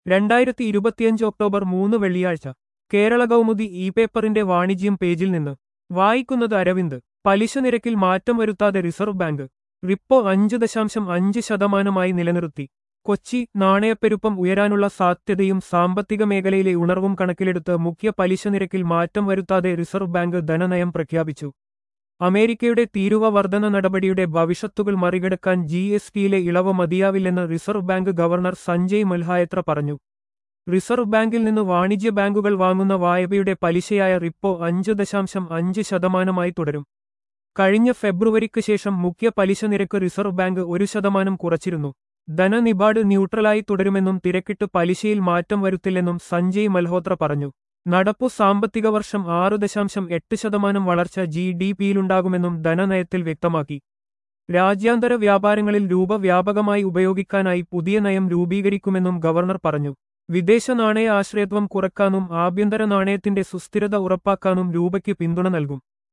2025 October 3 വെള്ളിയാഴ്ച Kerala Kaumudi E പേപ്പറിന്റെ വാണിജ്യം പേജിൽ നിന്ന് വായിക്കുന്നത് അരവിന്ദ്. പലിശ നിരക്കിൽ മാറ്റം വരുത്താതെ റിസർവ് ബാങ്ക്. റിപ്പോ 5.5% നിലനിർത്തി. കൊച്ചി. നാണയപ്പെരുപ്പം ഉയരാനുള്ള സാധ്യതയും സാമ്പത്തിക മേഖലയിലെ ഉണർവും കണക്കിലെടുത്ത് മുഖ്യ പലിശ നിരക്കിൽ മാറ്റം വരുത്താതെ റിസർവ് ബാങ്ക് ധനനയം പ്രഖ്യാപിച്ചു. അമേരിക്കയുടെ തീരുവ വർധന നടപടിയുടെ ഭവിഷ്യത്തുകൾ മറികടക്കാൻ ജിഎസ്ടിയിലെ ഇളവ് മതിയാവില്ലെന്ന് reserve bank governor Sanjay Malhotra പറഞ്ഞു. റിസർവ് ബാങ്കിൽ നിന്ന് വാണിജ്യ ബാങ്കുകൾ വാങ്ങുന്ന വായ്പയുടെ പലിശയായ റിപ്പോ 5.5% തുടരും. കഴിഞ്ഞ ഫെബ്രുവരിക്ക് ശേഷം മുഖ്യ പലിശ നിരക്ക് റിസർവ് ബാങ്ക് 1% കുറച്ചിരുന്നു. ധനനിബാഡ് ന്യൂട്രലായി തുടരുമെന്നും തിരക്കിട്ട് പലിശയിൽ മാറ്റം വരുത്തില്ലെന്നും സഞ്ജയ് മൽഹോത്ര പറഞ്ഞു. നടപ്പു സാമ്പത്തിക വർഷം 6.8% വളർച്ച ജിഡിപിയിലുണ്ടാകുമെന്നും ധനനയത്തിൽ വ്യക്തമാക്കി. രാജ്യാന്തര വ്യാപാരങ്ങളിൽ രൂപ വ്യാപകമായി ഉപയോഗിക്കാനായി പുതിയ നയം രൂപീകരിക്കുമെന്നും ഗവർണർ പറഞ്ഞു. വിദേശ നാണയ ആശ്രയത്വം കുറയ്ക്കാനും ആഭ്യന്തര നാണയത്തിന്റെ സുസ്ഥിരത ഉറപ്പാക്കാനും രൂപയ്ക്ക് പിന്തുണ നൽകും.